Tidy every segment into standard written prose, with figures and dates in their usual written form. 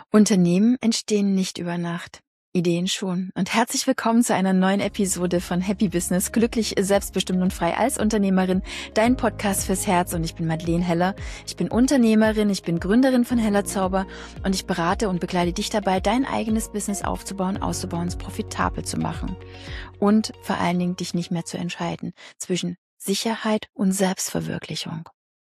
Unternehmen entstehen nicht über Nacht, Ideen schon. Und herzlich willkommen zu einer neuen Episode von Happy Business, glücklich, selbstbestimmt und frei als Unternehmerin, dein Podcast fürs Herz. Und ich bin Madeleine Heller. Ich bin Unternehmerin, ich bin Gründerin von Heller Zauber und ich berate und begleite dich dabei, dein eigenes Business aufzubauen, auszubauen, es profitabel zu machen. Und vor allen Dingen dich nicht mehr zu entscheiden zwischen Sicherheit und Selbstverwirklichung.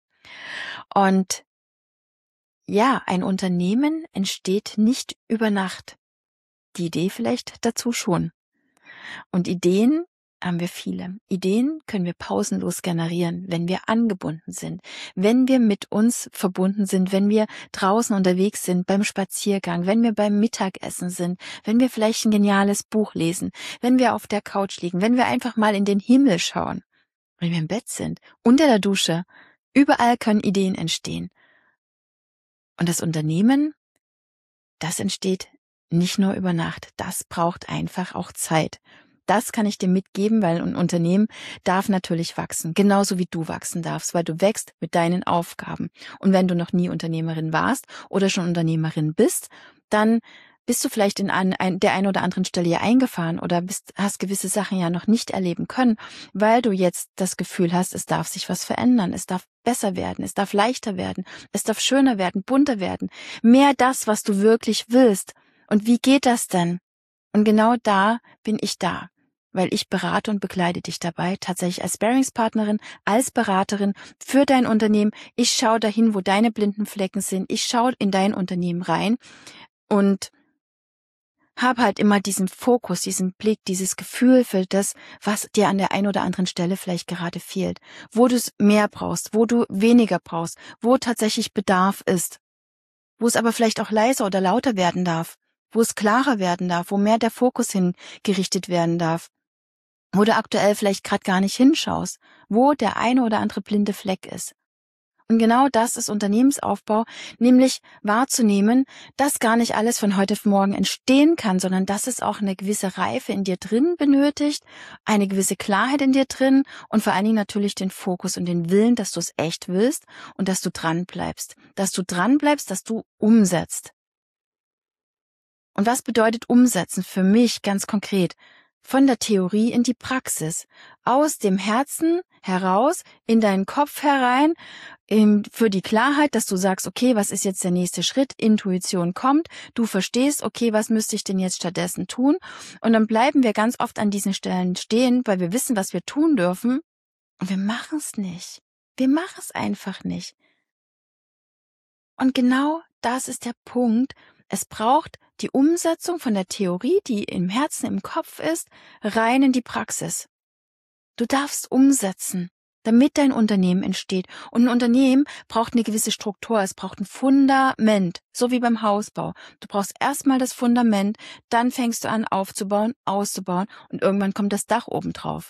Und ja, ein Unternehmen entsteht nicht über Nacht. Die Idee vielleicht dazu schon. Und Ideen haben wir viele. Ideen können wir pausenlos generieren, wenn wir angebunden sind, wenn wir mit uns verbunden sind, wenn wir draußen unterwegs sind, beim Spaziergang, wenn wir beim Mittagessen sind, wenn wir vielleicht ein geniales Buch lesen, wenn wir auf der Couch liegen, wenn wir einfach mal in den Himmel schauen, wenn wir im Bett sind, unter der Dusche. Überall können Ideen entstehen. Und das Unternehmen, das entsteht nicht nur über Nacht, das braucht einfach auch Zeit. Das kann ich dir mitgeben, weil ein Unternehmen darf natürlich wachsen, genauso wie du wachsen darfst, weil du wächst mit deinen Aufgaben. Und wenn du noch nie Unternehmerin warst oder schon Unternehmerin bist, dann bist du vielleicht in der einen oder anderen Stelle ja eingefahren oder hast gewisse Sachen ja noch nicht erleben können, weil du jetzt das Gefühl hast, es darf sich was verändern, es darf besser werden, es darf leichter werden, es darf schöner werden, bunter werden, mehr das, was du wirklich willst. Und wie geht das denn? Und genau da bin ich da, weil ich berate und begleite dich dabei, tatsächlich als Sparringspartnerin, als Beraterin für dein Unternehmen. Ich schaue dahin, wo deine blinden Flecken sind. Ich schaue in dein Unternehmen rein und habe halt immer diesen Fokus, diesen Blick, dieses Gefühl für das, was dir an der einen oder anderen Stelle vielleicht gerade fehlt, wo du es mehr brauchst, wo du weniger brauchst, wo tatsächlich Bedarf ist, wo es aber vielleicht auch leiser oder lauter werden darf, wo es klarer werden darf, wo mehr der Fokus hingerichtet werden darf, wo du aktuell vielleicht gerade gar nicht hinschaust, wo der eine oder andere blinde Fleck ist. Und genau das ist Unternehmensaufbau, nämlich wahrzunehmen, dass gar nicht alles von heute auf morgen entstehen kann, sondern dass es auch eine gewisse Reife in dir drin benötigt, eine gewisse Klarheit in dir drin und vor allen Dingen natürlich den Fokus und den Willen, dass du es echt willst und dass du dran bleibst, dass du umsetzt. Und was bedeutet umsetzen für mich ganz konkret? Von der Theorie in die Praxis, aus dem Herzen heraus, in deinen Kopf herein, für die Klarheit, dass du sagst, okay, was ist jetzt der nächste Schritt? Intuition kommt, du verstehst, okay, was müsste ich denn jetzt stattdessen tun? Und dann bleiben wir ganz oft an diesen Stellen stehen, weil wir wissen, was wir tun dürfen, und wir machen es nicht. Wir machen es einfach nicht. Und genau das ist der Punkt. Es braucht die Umsetzung von der Theorie, die im Herzen, im Kopf ist, rein in die Praxis. Du darfst umsetzen, damit dein Unternehmen entsteht. Und ein Unternehmen braucht eine gewisse Struktur, es braucht ein Fundament, so wie beim Hausbau. Du brauchst erstmal das Fundament, dann fängst du an aufzubauen, auszubauen und irgendwann kommt das Dach oben drauf.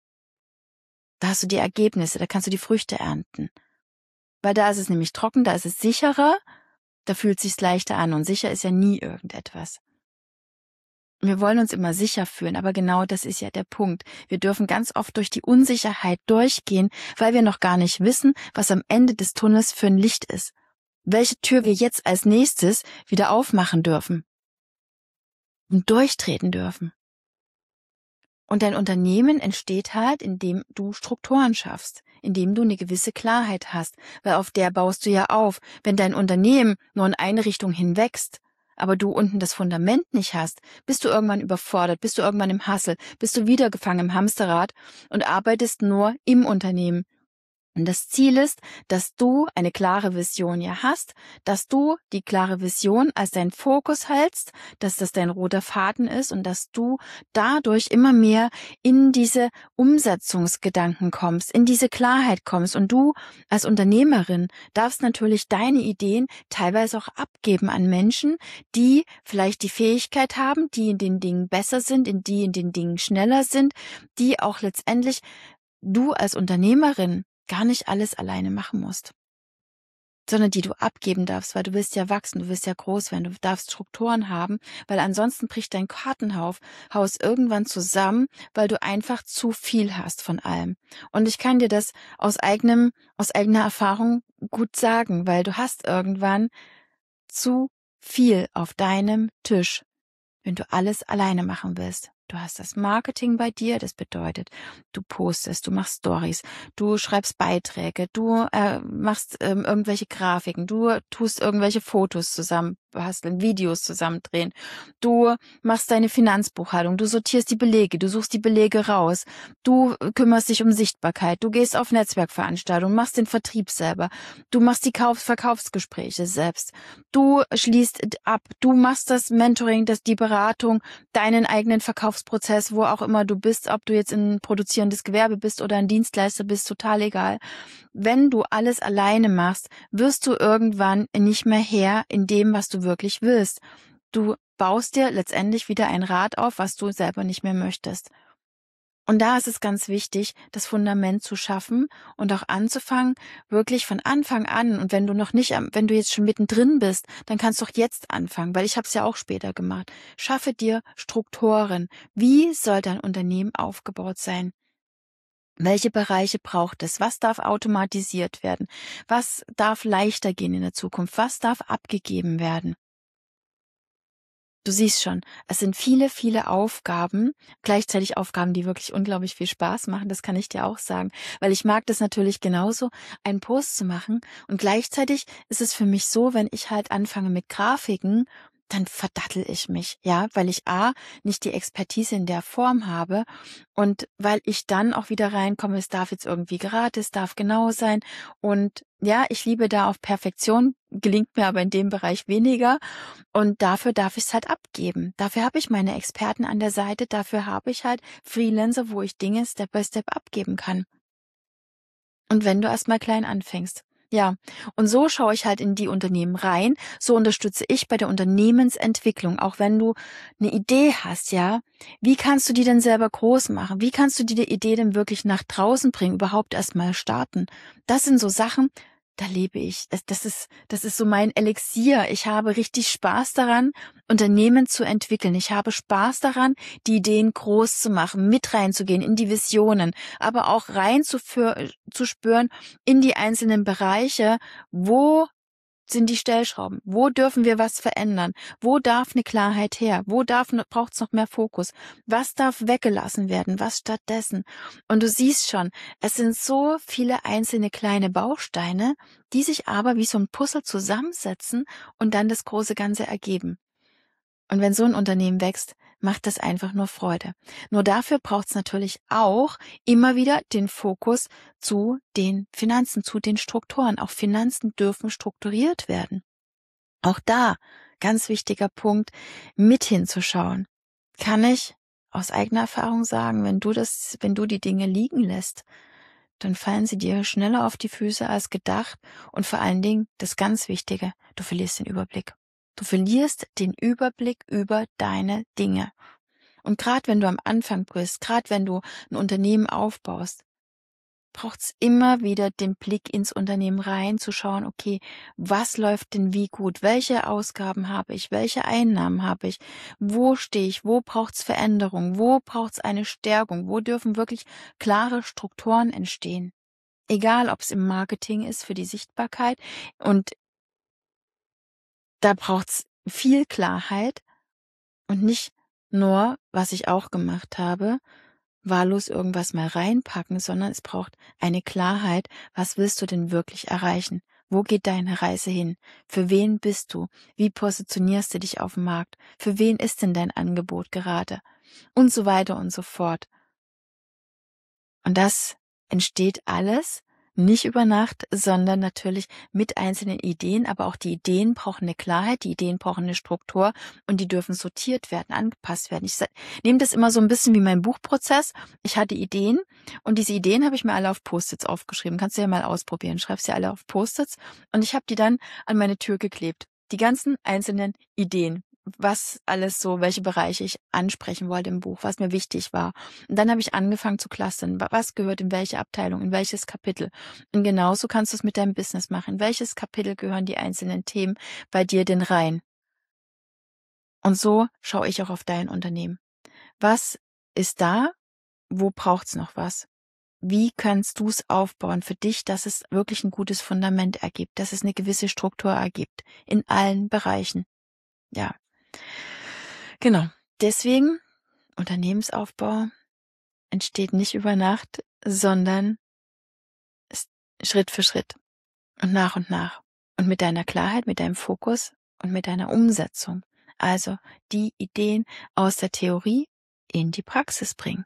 Da hast du die Ergebnisse, da kannst du die Früchte ernten. Weil da ist es nämlich trocken, da ist es sicherer, da fühlt es sich leichter an und sicher ist ja nie irgendetwas. Wir wollen uns immer sicher fühlen, aber genau das ist ja der Punkt. Wir dürfen ganz oft durch die Unsicherheit durchgehen, weil wir noch gar nicht wissen, was am Ende des Tunnels für ein Licht ist. Welche Tür wir jetzt als nächstes wieder aufmachen dürfen und durchtreten dürfen. Und dein Unternehmen entsteht halt, indem du Strukturen schaffst, indem du eine gewisse Klarheit hast, weil auf der baust du ja auf. Wenn dein Unternehmen nur in eine Richtung hinwächst, aber du unten das Fundament nicht hast, bist du irgendwann überfordert, bist du irgendwann im Hassel, bist du wieder gefangen im Hamsterrad und arbeitest nur im Unternehmen. Und das Ziel ist, dass du eine klare Vision ja hast, dass du die klare Vision als deinen Fokus hältst, dass das dein roter Faden ist und dass du dadurch immer mehr in diese Umsetzungsgedanken kommst, in diese Klarheit kommst. Und du als Unternehmerin darfst natürlich deine Ideen teilweise auch abgeben an Menschen, die vielleicht die Fähigkeit haben, die in den Dingen besser sind, die in den Dingen schneller sind, die auch letztendlich du als Unternehmerin gar nicht alles alleine machen musst, sondern die du abgeben darfst, weil du willst ja wachsen, du willst ja groß werden, du darfst Strukturen haben, weil ansonsten bricht dein Kartenhaus irgendwann zusammen, weil du einfach zu viel hast von allem. Und ich kann dir das aus eigener Erfahrung gut sagen, weil du hast irgendwann zu viel auf deinem Tisch, wenn du alles alleine machen willst. Du hast das Marketing bei dir, das bedeutet, du postest, du machst Stories, du schreibst Beiträge, du machst irgendwelche Grafiken, du tust irgendwelche Fotos zusammen basteln, Videos zusammendrehen, du machst deine Finanzbuchhaltung, du sortierst die Belege, du suchst die Belege raus, du kümmerst dich um Sichtbarkeit, du gehst auf Netzwerkveranstaltungen, machst den Vertrieb selber, du machst die Verkaufsgespräche selbst, du schließt ab, du machst das Mentoring, die Beratung, deinen eigenen Verkaufsprozess, wo auch immer du bist, ob du jetzt ein produzierendes Gewerbe bist oder ein Dienstleister bist, total egal. Wenn du alles alleine machst, wirst du irgendwann nicht mehr Herr in dem, was du wirklich willst. Du baust dir letztendlich wieder ein Rad auf, was du selber nicht mehr möchtest. Und da ist es ganz wichtig, das Fundament zu schaffen und auch anzufangen, wirklich von Anfang an. Und wenn du jetzt schon mittendrin bist, dann kannst du auch jetzt anfangen, weil ich habe es ja auch später gemacht. Schaffe dir Strukturen. Wie soll dein Unternehmen aufgebaut sein? Welche Bereiche braucht es? Was darf automatisiert werden? Was darf leichter gehen in der Zukunft? Was darf abgegeben werden? Du siehst schon, es sind viele, viele Aufgaben, gleichzeitig Aufgaben, die wirklich unglaublich viel Spaß machen, das kann ich dir auch sagen, weil ich mag das natürlich genauso, einen Post zu machen und gleichzeitig ist es für mich so, wenn ich halt anfange mit Grafiken, dann verdattel ich mich, ja, weil ich nicht die Expertise in der Form habe und weil ich dann auch wieder reinkomme, es darf jetzt irgendwie gerade, es darf genau sein und ja, ich liebe da auf Perfektion, gelingt mir aber in dem Bereich weniger und dafür darf ich es halt abgeben. Dafür habe ich meine Experten an der Seite, dafür habe ich halt Freelancer, wo ich Dinge Step by Step abgeben kann. Und wenn du erstmal klein anfängst. Ja, und so schaue ich halt in die Unternehmen rein, so unterstütze ich bei der Unternehmensentwicklung, auch wenn du eine Idee hast, ja, wie kannst du die denn selber groß machen? Wie kannst du die Idee denn wirklich nach draußen bringen, überhaupt erstmal starten? Das sind so Sachen, da lebe ich. Das ist so mein Elixier. Ich habe richtig Spaß daran, Unternehmen zu entwickeln. Ich habe Spaß daran, die Ideen groß zu machen, mit reinzugehen in die Visionen, aber auch zu spüren in die einzelnen Bereiche, wo sind die Stellschrauben? Wo dürfen wir was verändern? Wo darf eine Klarheit her? Braucht es noch mehr Fokus? Was darf weggelassen werden? Was stattdessen? Und du siehst schon, es sind so viele einzelne kleine Bausteine, die sich aber wie so ein Puzzle zusammensetzen und dann das große Ganze ergeben. Und wenn so ein Unternehmen wächst, macht das einfach nur Freude. Nur dafür braucht es natürlich auch immer wieder den Fokus zu den Finanzen, zu den Strukturen. Auch Finanzen dürfen strukturiert werden. Auch da, ganz wichtiger Punkt, mit hinzuschauen. Kann ich aus eigener Erfahrung sagen, wenn du die Dinge liegen lässt, dann fallen sie dir schneller auf die Füße als gedacht und vor allen Dingen, das ganz Wichtige, du verlierst den Überblick. Du verlierst den Überblick über deine Dinge. Und gerade wenn du am Anfang bist, gerade wenn du ein Unternehmen aufbaust, braucht es immer wieder den Blick ins Unternehmen rein, zu schauen, okay, was läuft denn wie gut? Welche Ausgaben habe ich? Welche Einnahmen habe ich? Wo stehe ich? Wo braucht es Veränderung? Wo braucht es eine Stärkung? Wo dürfen wirklich klare Strukturen entstehen? Egal, ob es im Marketing ist für die Sichtbarkeit und da braucht's viel Klarheit und nicht nur, was ich auch gemacht habe, wahllos irgendwas mal reinpacken, sondern es braucht eine Klarheit, was willst du denn wirklich erreichen? Wo geht deine Reise hin? Für wen bist du? Wie positionierst du dich auf dem Markt? Für wen ist denn dein Angebot gerade? Und so weiter und so fort. Und das entsteht alles nicht über Nacht, sondern natürlich mit einzelnen Ideen, aber auch die Ideen brauchen eine Klarheit, die Ideen brauchen eine Struktur und die dürfen sortiert werden, angepasst werden. Ich nehme das immer so ein bisschen wie mein Buchprozess. Ich hatte Ideen und diese Ideen habe ich mir alle auf Post-its aufgeschrieben. Kannst du ja mal ausprobieren. Schreib sie alle auf Post-its und ich habe die dann an meine Tür geklebt. Die ganzen einzelnen Ideen, was alles so, welche Bereiche ich ansprechen wollte im Buch, was mir wichtig war. Und dann habe ich angefangen zu clustern, was gehört in welche Abteilung, in welches Kapitel. Und genauso kannst du es mit deinem Business machen. In welches Kapitel gehören die einzelnen Themen bei dir denn rein? Und so schaue ich auch auf dein Unternehmen. Was ist da? Wo braucht's noch was? Wie kannst du es aufbauen für dich, dass es wirklich ein gutes Fundament ergibt, dass es eine gewisse Struktur ergibt in allen Bereichen? Ja, genau. Deswegen, Unternehmensaufbau entsteht nicht über Nacht, sondern Schritt für Schritt und nach und mit deiner Klarheit, mit deinem Fokus und mit deiner Umsetzung. Also die Ideen aus der Theorie in die Praxis bringen.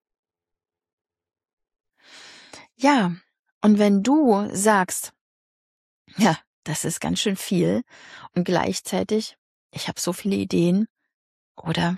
Ja, und wenn du sagst, ja, das ist ganz schön viel und gleichzeitig, ich habe so viele Ideen oder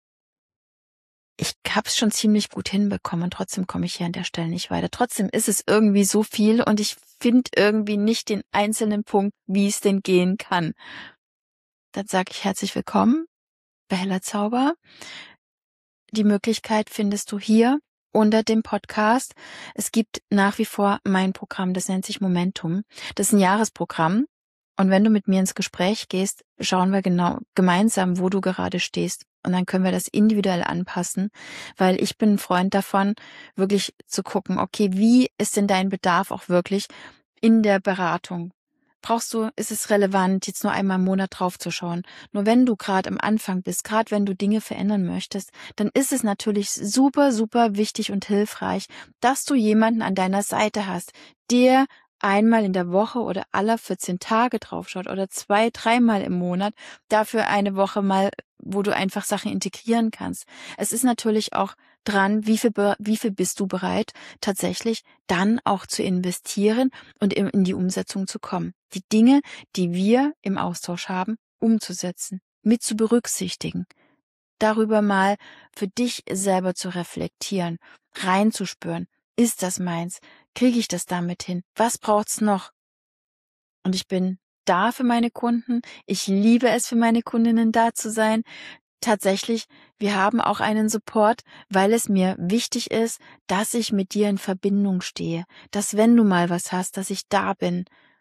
ich habe es schon ziemlich gut hinbekommen und trotzdem komme ich hier an der Stelle nicht weiter. Trotzdem ist es irgendwie so viel und ich finde irgendwie nicht den einzelnen Punkt, wie es denn gehen kann. Dann sage ich herzlich willkommen bei Heller Zauber. Die Möglichkeit findest du hier unter dem Podcast. Es gibt nach wie vor mein Programm, das nennt sich Momentum. Das ist ein Jahresprogramm. Und wenn du mit mir ins Gespräch gehst, schauen wir genau gemeinsam, wo du gerade stehst. Und dann können wir das individuell anpassen, weil ich bin ein Freund davon, wirklich zu gucken, okay, wie ist denn dein Bedarf auch wirklich in der Beratung? Ist es relevant, jetzt nur einmal im Monat draufzuschauen? Nur wenn du gerade am Anfang bist, gerade wenn du Dinge verändern möchtest, dann ist es natürlich super, super wichtig und hilfreich, dass du jemanden an deiner Seite hast, der einmal in der Woche oder aller 14 Tage draufschaut oder 2, 3-mal im Monat, dafür eine Woche mal, wo du einfach Sachen integrieren kannst. Es ist natürlich auch dran, wie viel bist du bereit, tatsächlich dann auch zu investieren und in die Umsetzung zu kommen. Die Dinge, die wir im Austausch haben, umzusetzen, mit zu berücksichtigen, darüber mal für dich selber zu reflektieren, reinzuspüren. Ist das meins? Kriege ich das damit hin? Was braucht's noch? Und ich bin da für meine Kunden. Ich liebe es, für meine Kundinnen da zu sein. Tatsächlich, wir haben auch einen Support, weil es mir wichtig ist, dass ich mit dir in Verbindung stehe, dass wenn du mal was hast, dass ich da bin.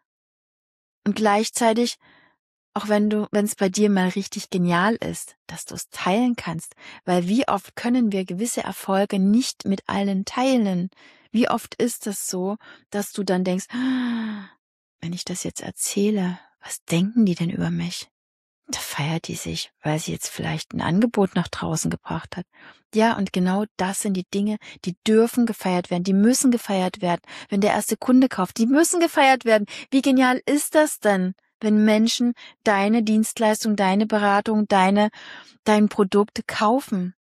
Und gleichzeitig, auch wenn es bei dir mal richtig genial ist, dass du es teilen kannst, weil wie oft können wir gewisse Erfolge nicht mit allen teilen? Wie oft ist es so, dass du dann denkst, wenn ich das jetzt erzähle, was denken die denn über mich? Da feiert die sich, weil sie jetzt vielleicht ein Angebot nach draußen gebracht hat. Ja, und genau das sind die Dinge, die dürfen gefeiert werden, die müssen gefeiert werden. Wenn der erste Kunde kauft, die müssen gefeiert werden. Wie genial ist das denn, wenn Menschen deine Dienstleistung, deine Beratung, dein Produkt kaufen?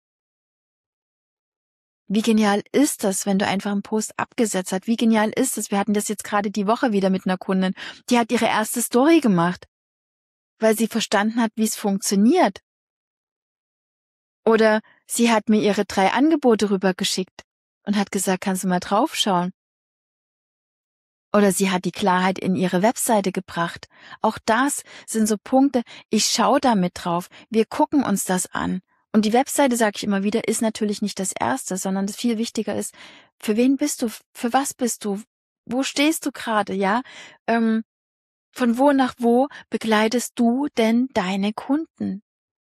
Wie genial ist das, wenn du einfach einen Post abgesetzt hast? Wie genial ist es? Wir hatten das jetzt gerade die Woche wieder mit einer Kundin. Die hat ihre erste Story gemacht, weil sie verstanden hat, wie es funktioniert. Oder sie hat mir ihre 3 Angebote rübergeschickt und hat gesagt, kannst du mal draufschauen? Oder sie hat die Klarheit in ihre Webseite gebracht. Auch das sind so Punkte, ich schaue da mit drauf. Wir gucken uns das an. Und die Webseite, sage ich immer wieder, ist natürlich nicht das Erste, sondern das viel wichtiger ist, für wen bist du? Für was bist du? Wo stehst du gerade, ja? Von wo nach wo begleitest du denn deine Kunden?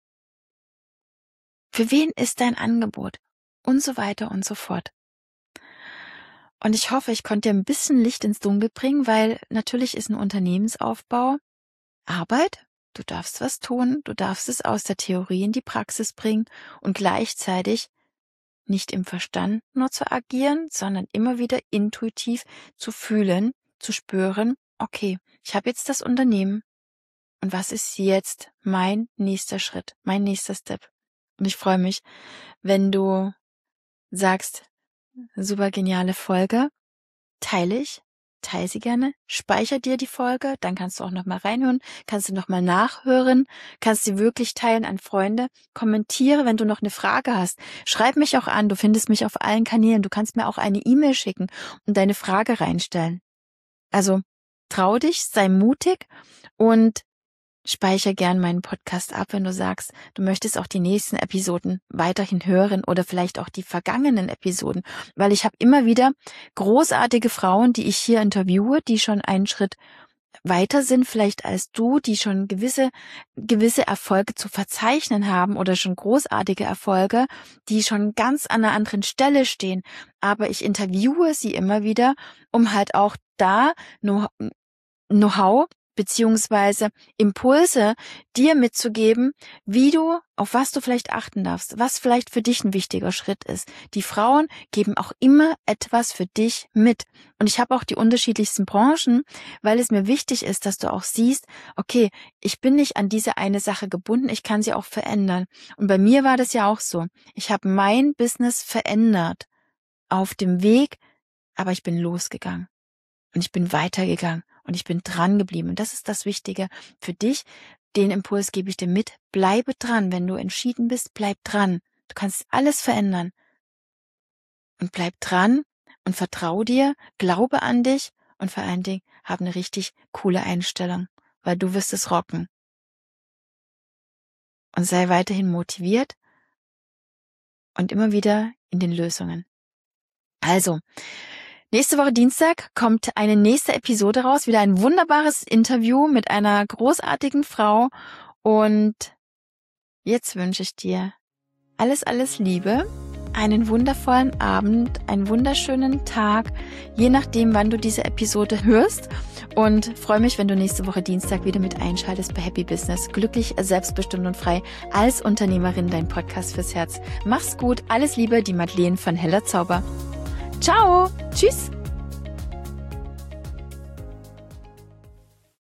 Für wen ist dein Angebot? Und so weiter und so fort. Und ich hoffe, ich konnte dir ein bisschen Licht ins Dunkel bringen, weil natürlich ist ein Unternehmensaufbau Arbeit. Du darfst was tun, du darfst es aus der Theorie in die Praxis bringen und gleichzeitig nicht im Verstand nur zu agieren, sondern immer wieder intuitiv zu fühlen, zu spüren, okay, ich habe jetzt das Unternehmen und was ist jetzt mein nächster Schritt, mein nächster Step? Und ich freue mich, wenn du sagst, super geniale Folge, teile sie gerne, speicher dir die Folge, dann kannst du auch nochmal reinhören, kannst du nochmal nachhören, kannst sie wirklich teilen an Freunde, kommentiere, wenn du noch eine Frage hast, schreib mich auch an, du findest mich auf allen Kanälen, du kannst mir auch eine E-Mail schicken und deine Frage reinstellen. Also trau dich, sei mutig und speicher gern meinen Podcast ab, wenn du sagst, du möchtest auch die nächsten Episoden weiterhin hören oder vielleicht auch die vergangenen Episoden, weil ich habe immer wieder großartige Frauen, die ich hier interviewe, die schon einen Schritt weiter sind vielleicht als du, die schon gewisse Erfolge zu verzeichnen haben oder schon großartige Erfolge, die schon ganz an einer anderen Stelle stehen. Aber ich interviewe sie immer wieder, um halt auch da Know-how beziehungsweise Impulse dir mitzugeben, auf was du vielleicht achten darfst, was vielleicht für dich ein wichtiger Schritt ist. Die Frauen geben auch immer etwas für dich mit. Und ich habe auch die unterschiedlichsten Branchen, weil es mir wichtig ist, dass du auch siehst, okay, ich bin nicht an diese eine Sache gebunden, ich kann sie auch verändern. Und bei mir war das ja auch so. Ich habe mein Business verändert auf dem Weg, aber ich bin losgegangen und ich bin weitergegangen. Und ich bin dran geblieben. Und das ist das Wichtige für dich. Den Impuls gebe ich dir mit. Bleibe dran. Wenn du entschieden bist, bleib dran. Du kannst alles verändern. Und bleib dran und vertrau dir, glaube an dich und vor allen Dingen hab eine richtig coole Einstellung, weil du wirst es rocken. Und sei weiterhin motiviert und immer wieder in den Lösungen. Also, nächste Woche Dienstag kommt eine nächste Episode raus, wieder ein wunderbares Interview mit einer großartigen Frau und jetzt wünsche ich dir alles Liebe, einen wundervollen Abend, einen wunderschönen Tag, je nachdem, wann du diese Episode hörst und freue mich, wenn du nächste Woche Dienstag wieder mit einschaltest bei Happy Business, glücklich, selbstbestimmt und frei als Unternehmerin, dein Podcast fürs Herz. Mach's gut, alles Liebe, die Madeleine von Heller Zauber. Ciao, tschüss.